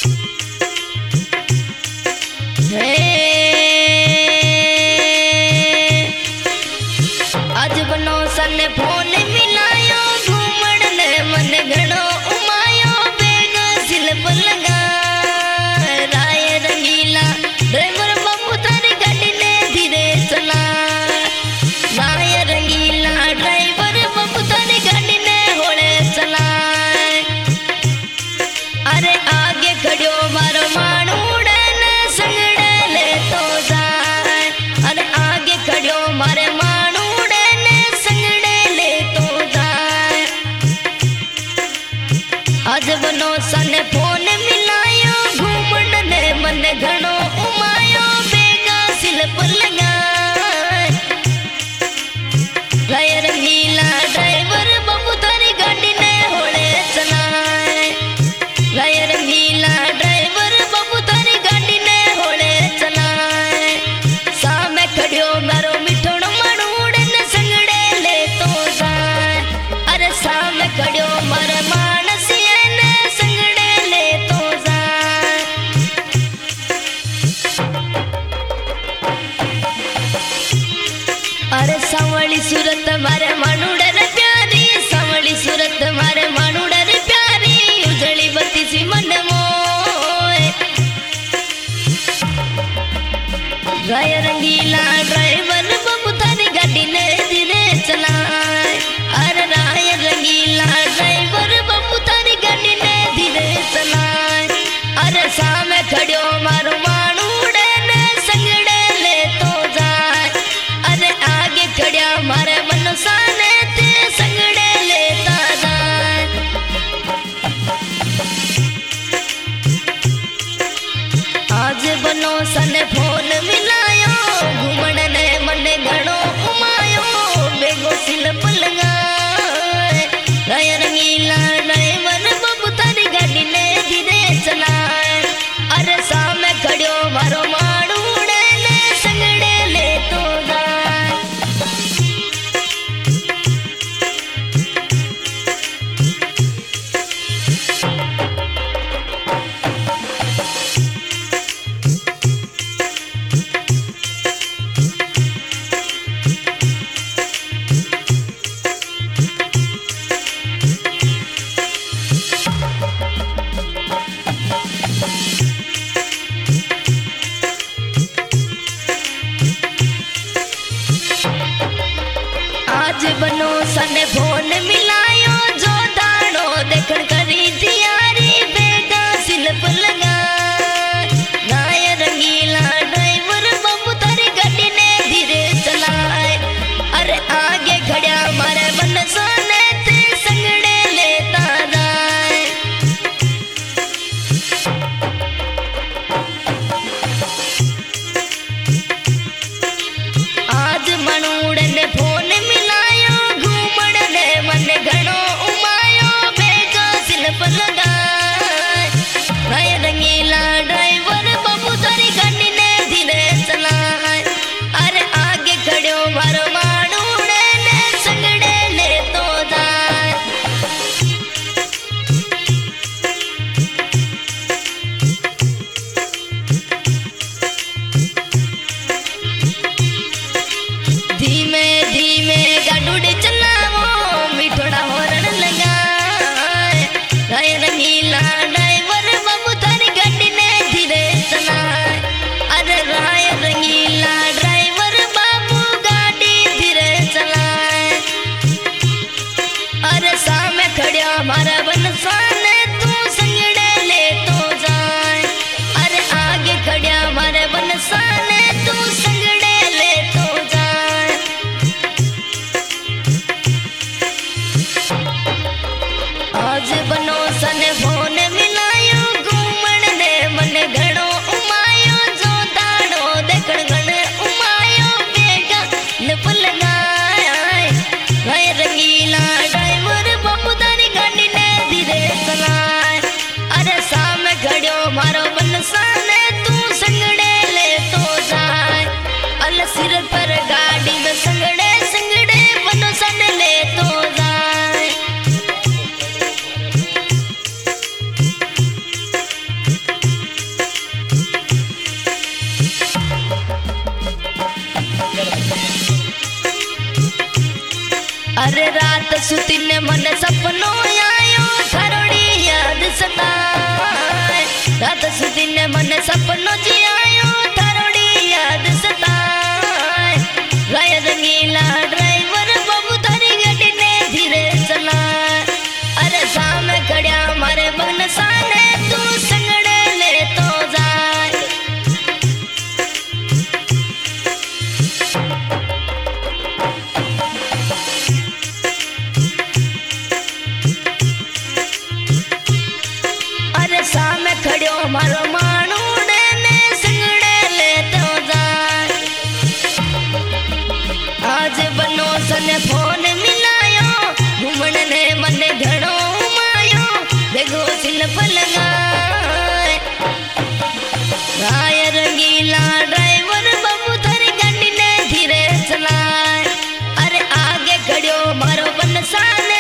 आज बनो सन फोन मिलायो घूमण ने मन घणो उमायो बेग सिलप लगा राय रंगीला ड्राइवर बाबू तारी गाड़ी ने धीरे चला राय रंगीला ड्राइवर बाबू तारी गाड़ी ने होले चला अरे आगे खड़ो मारो माणूड़े ने संगड़े ले तो जाए अरे आगे खड़ो मारे माणूड़े ने संगड़े ले तो जाए आज बनो सन फोन मिलायो घूमण ने मन घणो उमायो बेगा सिलप लगाए राय रंगीला ड्राइवर बाबू तारी गाड़ी ने होले चलाए राय रंगीला बनो आयो थारोड़ी याद सताए रात सुधी ने मन सपनो जी आयो थारोड़ी याद सताए गाय रंगीला ड्राइवर बाबू थारी गाड़ी ने धीरे चलाए अरे सामने खड़िया मारे बगन साने तू संगड़े ले तो जाए सामे खड़ियो मारो मानूड़े ने संगड़े ले तो जाए आज बनो सने फोन मिलायो घूमण ने मन घणो मायो देखो सिलप लगाए गाय रंगीला ड्राइवर बाबू थारी गाड़ी ने धीरे चलाए अरे आगे खड़ियो मारो बनसाने